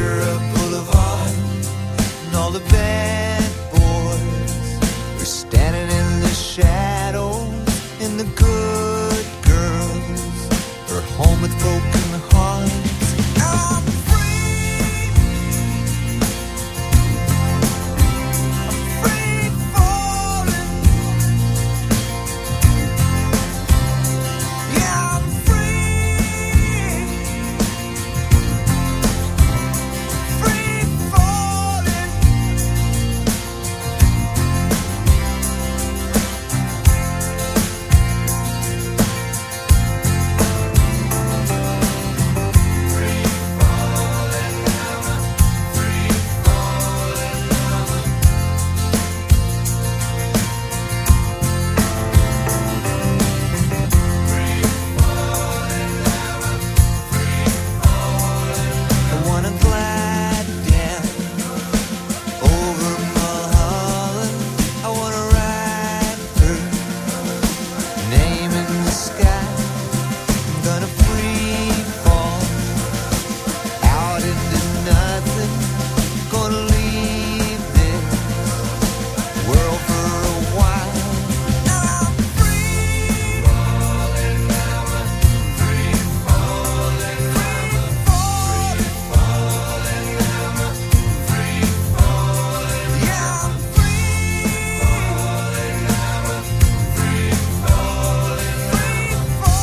Ventura Boulevard, and all the bad boys were standing in the shadows, and the good girls are home with broken hearts. I'm free. I'm free falling. Yeah, I'm free. Free falling. I wanna glide down over Mulholland. I wanna write her name in the sky. I'm gonna free fall out into nothing. Gonna leave this world for a while. I'm free falling, free falling, free falling, free falling. Yeah, I'm free falling, free falling, free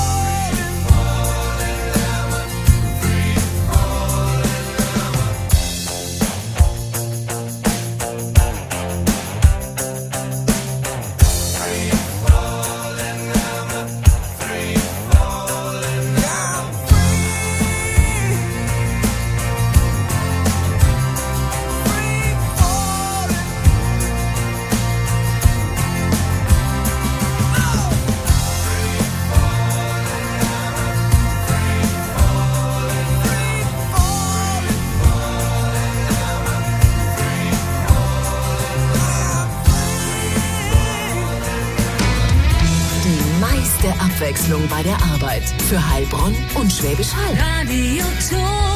Die meiste Abwechslung bei der Arbeit. Für Heilbronn und Schwäbisch Hall. Radio Ton.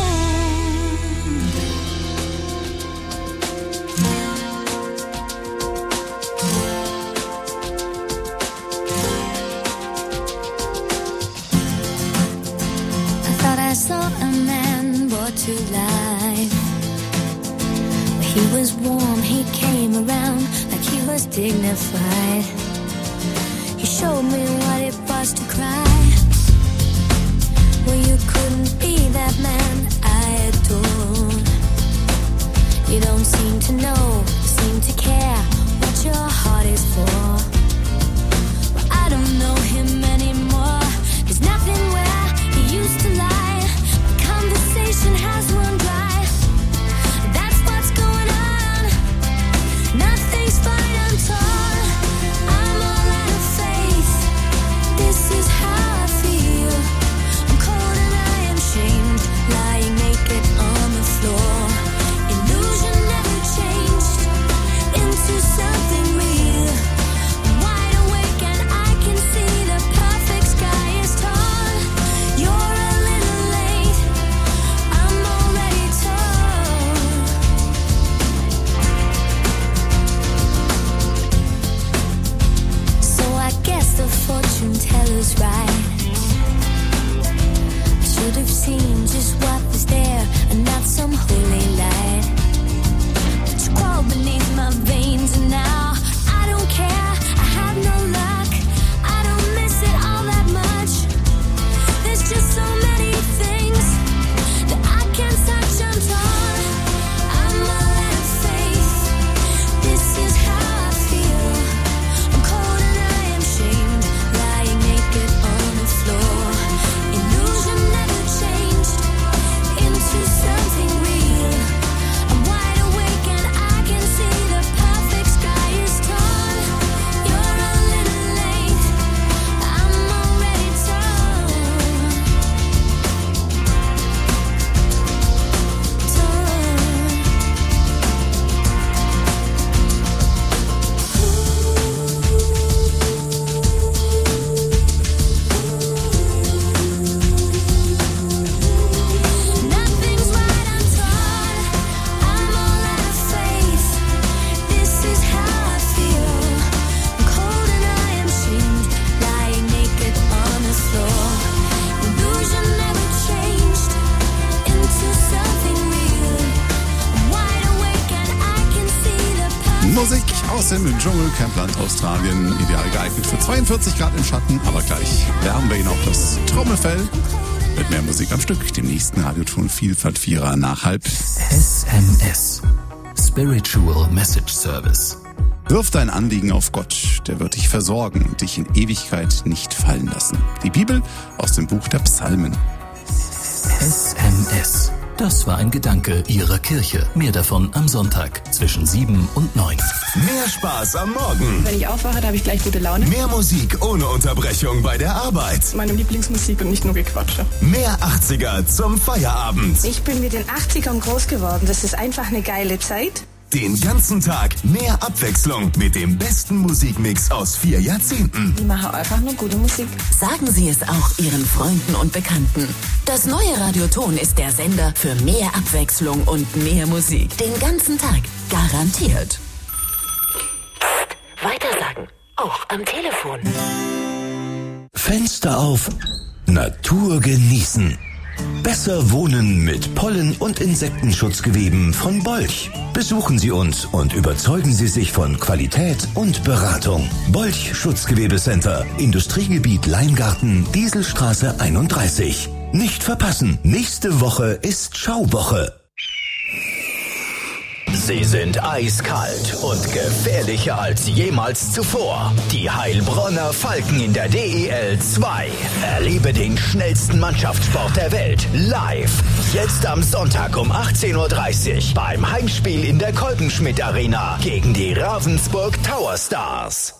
I thought I saw a man brought to life. He was warm, he came around like he was dignified. He showed me what it was to cry. Well, you couldn't be that man I adored. You don't seem to know, seem to care what your heart is for. Well, I don't know him anymore. There's nothing where he used to lie. The conversation has run dry. That's what's going on. Nothing's fine, I'm torn. I'm all out of faith. This is how I feel. I'm cold and I am shamed, lying naked on the floor. Illusion never changed into something real. Musik aus dem Dschungelcampland Australien. Ideal geeignet für 42 Grad im Schatten. Aber gleich wärmen wir Ihnen auch das Trommelfell mit mehr Musik am Stück. Dem nächsten Radioton Vielfalt 4er nach halb. SMS. Spiritual Message Service. Wirf dein Anliegen auf Gott. Der wird dich versorgen und dich in Ewigkeit nicht fallen lassen. Die Bibel aus dem Buch der Psalmen. SMS. Das war ein Gedanke Ihrer Kirche. Mehr davon am Sonntag zwischen 7 und 9. Mehr Spaß am Morgen. Wenn ich aufwache, da habe ich gleich gute Laune. Mehr Musik ohne Unterbrechung bei der Arbeit. Meine Lieblingsmusik und nicht nur Gequatsche. Mehr 80er zum Feierabend. Ich bin mit den 80ern groß geworden. Das ist einfach eine geile Zeit. Den ganzen Tag mehr Abwechslung mit dem besten Musikmix aus 4 Jahrzehnten. Die machen einfach nur gute Musik. Sagen Sie es auch Ihren Freunden und Bekannten. Das neue Radioton ist der Sender für mehr Abwechslung und mehr Musik. Den ganzen Tag. Garantiert. Weitersagen. Auch am Telefon. Fenster auf. Natur genießen. Besser wohnen mit Pollen- und Insektenschutzgeweben von Bolch. Besuchen Sie uns und überzeugen Sie sich von Qualität und Beratung. Bolch Schutzgewebecenter, Industriegebiet Leingarten, Dieselstraße 31. Nicht verpassen, nächste Woche ist Schauwoche. Sie sind eiskalt und gefährlicher als jemals zuvor. Die Heilbronner Falken in der DEL 2. Erlebe den schnellsten Mannschaftssport der Welt live. Jetzt am Sonntag um 18:30 Uhr beim Heimspiel in der Kolbenschmidt Arena gegen die Ravensburg Tower Stars.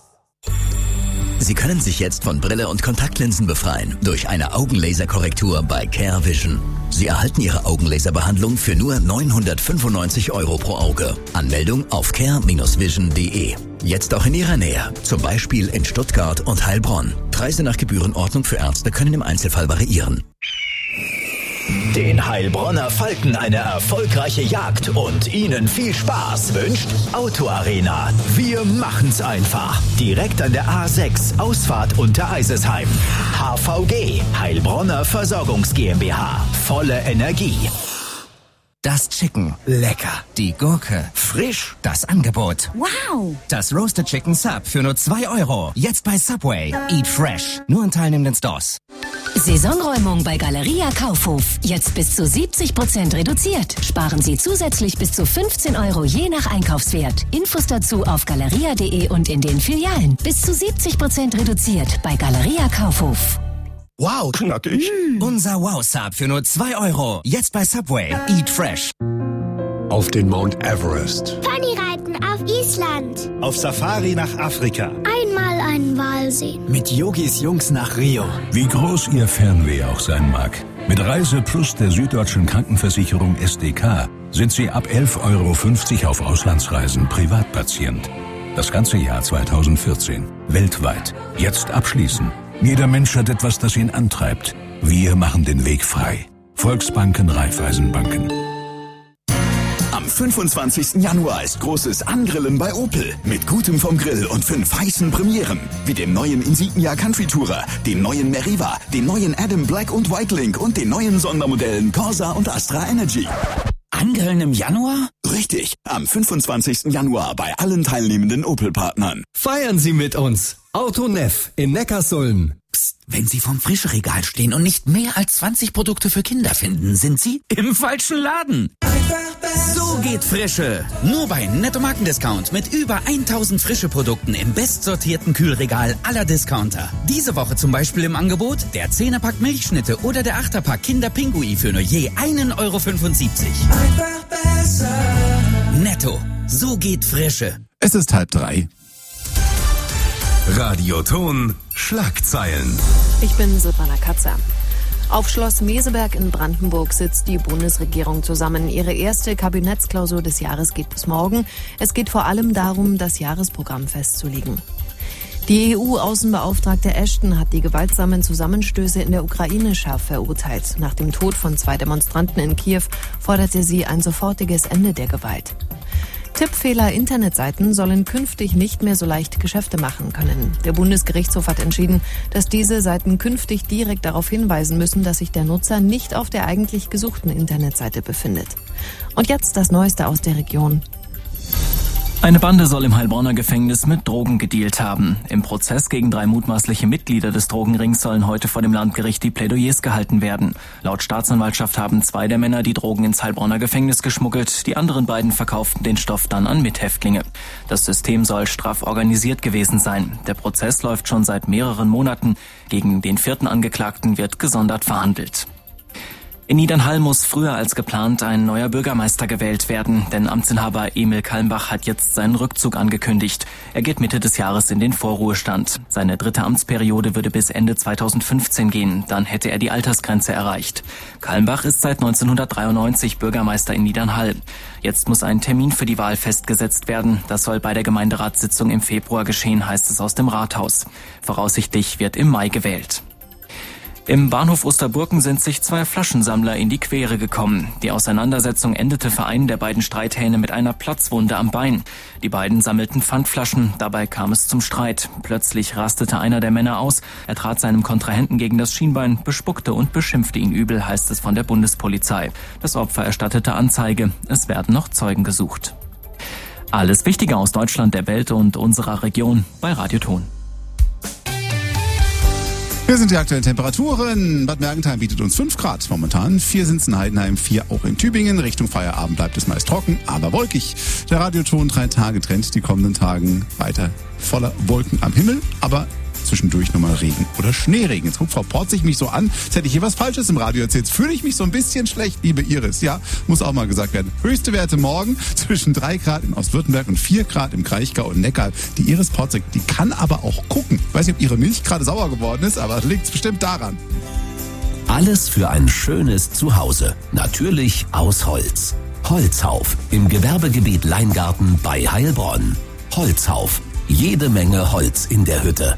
Sie können sich jetzt von Brille und Kontaktlinsen befreien durch eine Augenlaserkorrektur bei Care Vision. Sie erhalten Ihre Augenlaserbehandlung für nur 995 € pro Auge. Anmeldung auf care-vision.de. Jetzt auch in Ihrer Nähe, zum Beispiel in Stuttgart und Heilbronn. Preise nach Gebührenordnung für Ärzte können im Einzelfall variieren. Den Heilbronner Falken eine erfolgreiche Jagd und Ihnen viel Spaß wünscht Auto Arena. Wir machen's einfach. Direkt an der A6, Ausfahrt Untereisesheim. HVG, Heilbronner Versorgungs GmbH. Volle Energie. Das Chicken, lecker. Die Gurke, frisch. Das Angebot, Wow! das Roasted Chicken Sub für nur 2 €. Jetzt bei Subway. Eat fresh. Nur in teilnehmenden Stores. Saisonräumung bei Galeria Kaufhof. Jetzt bis zu 70% reduziert. Sparen Sie zusätzlich bis zu 15 € je nach Einkaufswert. Infos dazu auf galeria.de und in den Filialen. Bis zu 70% reduziert bei Galeria Kaufhof. Wow, knackig. Unser Wow-Sub für nur 2 €. Jetzt bei Subway. Eat fresh. Auf den Mount Everest. Ponyreiten auf Island. Auf Safari nach Afrika. Einmal einen Wal sehen. Mit Yogis Jungs nach Rio. Wie groß Ihr Fernweh auch sein mag. Mit Reise Plus der Süddeutschen Krankenversicherung SDK sind Sie ab 11,50 € auf Auslandsreisen Privatpatient. Das ganze Jahr 2014. Weltweit. Jetzt abschließen. Jeder Mensch hat etwas, das ihn antreibt. Wir machen den Weg frei. Volksbanken, Raiffeisenbanken. Am 25. Januar ist großes Angrillen bei Opel. Mit Gutem vom Grill und 5 heißen Premieren. Wie dem neuen Insignia Country Tourer, dem neuen Meriva, den neuen Adam Black und White Link und den neuen Sondermodellen Corsa und Astra Energy. Angrillen im Januar? Richtig, am 25. Januar bei allen teilnehmenden Opel-Partnern. Feiern Sie mit uns. Autoneff in Neckarsulm. Psst, wenn Sie vorm Frischregal stehen und nicht mehr als 20 Produkte für Kinder finden, sind Sie im falschen Laden. So geht Frische. Nur bei Netto Markendiscount mit über 1000 frische Produkten im bestsortierten Kühlregal aller Discounter. Diese Woche zum Beispiel im Angebot der 10er-Pack Milchschnitte oder der 8er-Pack Kinderpingui für nur je 1,75 €. Netto. So geht Frische. Es ist 2:30. Radioton Schlagzeilen. Ich bin Silvana Katzer. Auf Schloss Meseberg in Brandenburg sitzt die Bundesregierung zusammen. Ihre erste Kabinettsklausur des Jahres geht bis morgen. Es geht vor allem darum, das Jahresprogramm festzulegen. Die EU-Außenbeauftragte Ashton hat die gewaltsamen Zusammenstöße in der Ukraine scharf verurteilt. Nach dem Tod von 2 Demonstranten in Kiew forderte sie ein sofortiges Ende der Gewalt. Tippfehler-Internetseiten sollen künftig nicht mehr so leicht Geschäfte machen können. Der Bundesgerichtshof hat entschieden, dass diese Seiten künftig direkt darauf hinweisen müssen, dass sich der Nutzer nicht auf der eigentlich gesuchten Internetseite befindet. Und jetzt das Neueste aus der Region. Eine Bande soll im Heilbronner Gefängnis mit Drogen gedealt haben. Im Prozess gegen 3 mutmaßliche Mitglieder des Drogenrings sollen heute vor dem Landgericht die Plädoyers gehalten werden. Laut Staatsanwaltschaft haben 2 der Männer die Drogen ins Heilbronner Gefängnis geschmuggelt. Die anderen beiden verkauften den Stoff dann an Mithäftlinge. Das System soll straff organisiert gewesen sein. Der Prozess läuft schon seit mehreren Monaten. Gegen den 4. Angeklagten wird gesondert verhandelt. In Niedernhall muss früher als geplant ein neuer Bürgermeister gewählt werden, denn Amtsinhaber Emil Kalmbach hat jetzt seinen Rückzug angekündigt. Er geht Mitte des Jahres in den Vorruhestand. Seine 3. Amtsperiode würde bis Ende 2015 gehen, dann hätte er die Altersgrenze erreicht. Kalmbach ist seit 1993 Bürgermeister in Niedernhall. Jetzt muss ein Termin für die Wahl festgesetzt werden. Das soll bei der Gemeinderatssitzung im Februar geschehen, heißt es aus dem Rathaus. Voraussichtlich wird im Mai gewählt. Im Bahnhof Osterburken sind sich 2 Flaschensammler in die Quere gekommen. Die Auseinandersetzung endete für einen der beiden Streithähne mit einer Platzwunde am Bein. Die beiden sammelten Pfandflaschen, dabei kam es zum Streit. Plötzlich rastete einer der Männer aus. Er trat seinem Kontrahenten gegen das Schienbein, bespuckte und beschimpfte ihn übel, heißt es von der Bundespolizei. Das Opfer erstattete Anzeige. Es werden noch Zeugen gesucht. Alles Wichtige aus Deutschland, der Welt und unserer Region bei Radio Ton. Hier sind die aktuellen Temperaturen. Bad Mergentheim bietet uns 5 Grad momentan. 4 sind es in Heidenheim, 4 auch in Tübingen. Richtung Feierabend bleibt es meist trocken, aber wolkig. Der Radioton 3-Tage-Trend die kommenden Tagen weiter voller Wolken am Himmel, aber zwischendurch nochmal Regen oder Schneeregen. Jetzt guckt Frau Porzig mich so an, als hätte ich hier was Falsches im Radio erzählt. Jetzt fühle ich mich so ein bisschen schlecht, liebe Iris. Ja, muss auch mal gesagt werden. Höchste Werte morgen zwischen 3 Grad in Ostwürttemberg und 4 Grad im Kraichgau und Neckar. Die Iris Porzig, die kann aber auch gucken. Ich weiß nicht, ob ihre Milch gerade sauer geworden ist, aber liegt bestimmt daran. Alles für ein schönes Zuhause. Natürlich aus Holz. Holzhauf im Gewerbegebiet Leingarten bei Heilbronn. Holzhauf. Jede Menge Holz in der Hütte.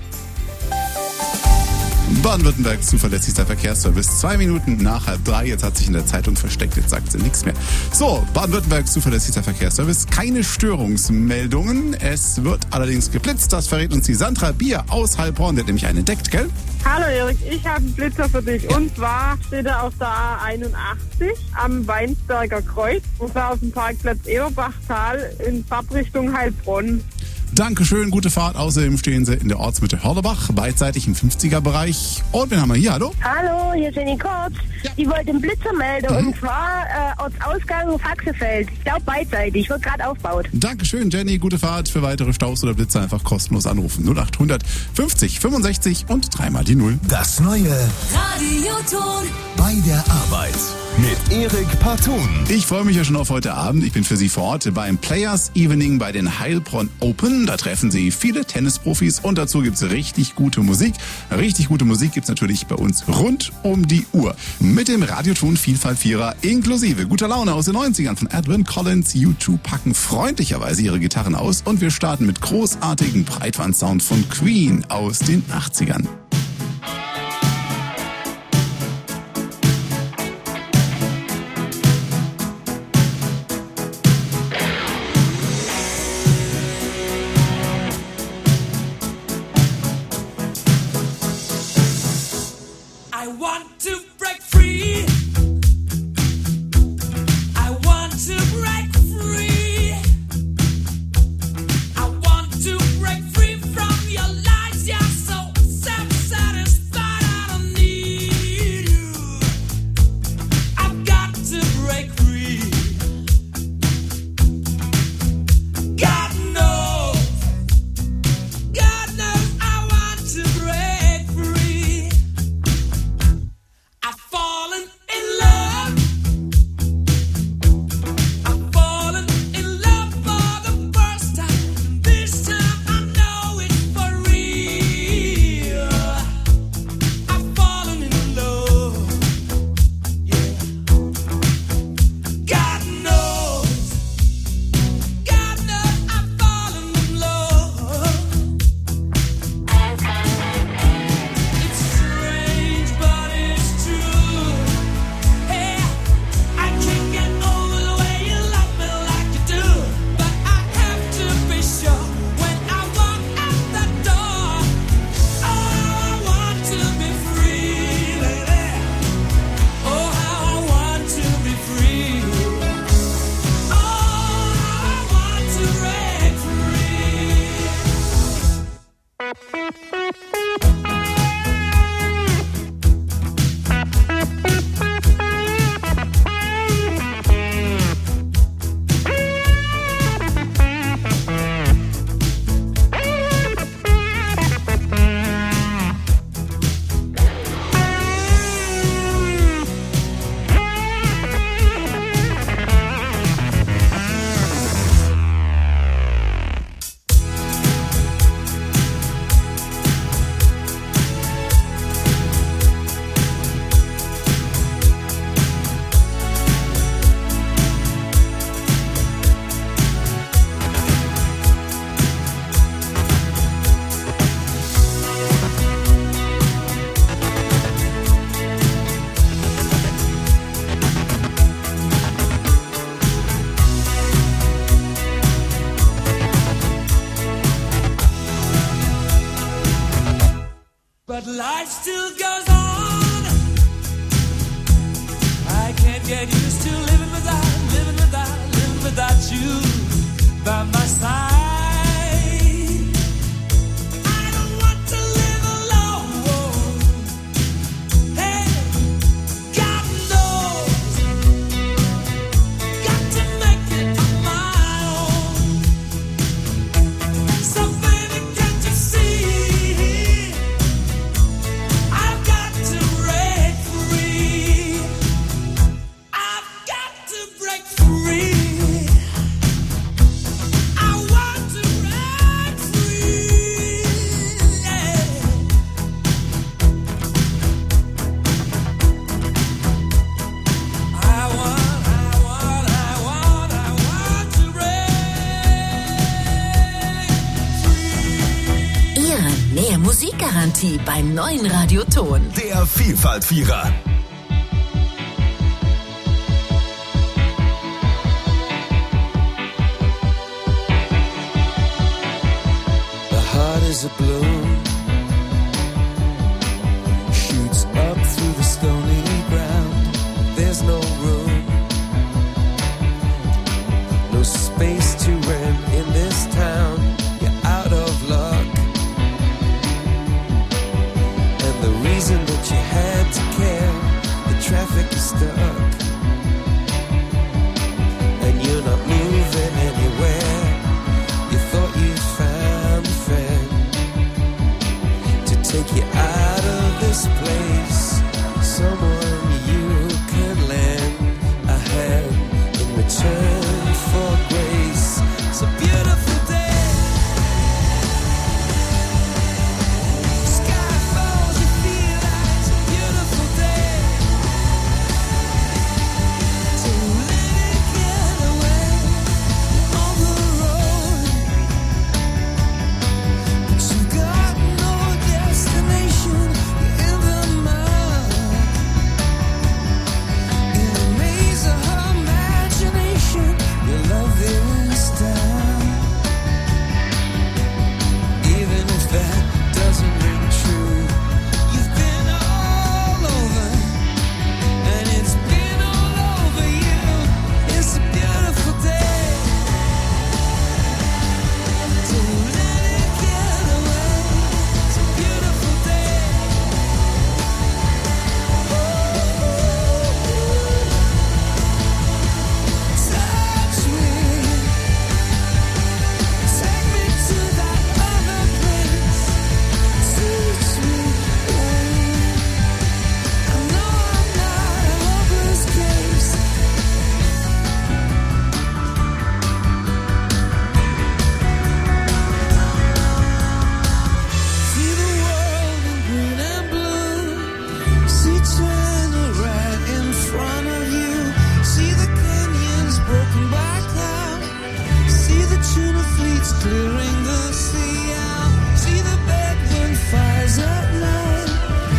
Baden-Württembergs zuverlässigster Verkehrsservice. 2 Minuten nach 2:30. Jetzt hat sich in der Zeitung versteckt. Jetzt sagt sie nichts mehr. So, Baden-Württembergs zuverlässigster Verkehrsservice. Keine Störungsmeldungen. Es wird allerdings geblitzt. Das verrät uns die Sandra Bier aus Heilbronn. Der hat nämlich einen entdeckt, gell? Hallo Erik, ich habe einen Blitzer für dich. Und zwar steht er auf der A81 am Weinsberger Kreuz. Und zwar auf dem Parkplatz Eberbachtal in Fahrtrichtung Heilbronn. Dankeschön, gute Fahrt. Außerdem stehen sie in der Ortsmitte Hörlerbach, beidseitig im 50er-Bereich. Und wen haben wir hier? Hallo? Hallo, hier ist Jenny Kurz. Ja. Ich wollte einen Blitzer melden und zwar Ortsausgang Faxefeld. Ich glaube beidseitig, wird gerade aufgebaut. Dankeschön, Jenny. Gute Fahrt. Für weitere Staus oder Blitzer einfach kostenlos anrufen. 0800 50 65 und 3 mal die 0. Das neue Radioton bei der Arbeit mit Erik Partun. Ich freue mich ja schon auf heute Abend. Ich bin für Sie vor Ort beim Players Evening bei den Heilbronn Open. Da treffen Sie viele Tennisprofis und dazu gibt es richtig gute Musik. Richtig gute Musik gibt es natürlich bei uns rund um die Uhr. Mit dem Radioton Vielfalt Vierer inklusive guter Laune aus den 90ern von Edwin Collins. U2 packen freundlicherweise ihre Gitarren aus und wir starten mit großartigem Breitbandsound von Queen aus den 80ern. life still goes on. I can't get used to living without you by my side. I don't want to live alone. Hey, God knows, got to make it on my own. So baby, can't you see, I've got to break free. I've got to break free. Musikgarantie beim neuen Radioton. Der Vielfalt-Vierer. The heart is a balloon, shoots up through the stony ground. There's no room, no space to rent in this town. You're out of luck. The reason that you had to care, the traffic is stuck, and you're not moving anywhere. You thought you found a friend to take you out of this place, someone you can lend a hand in return for grace. It's a beautiful day. Clearing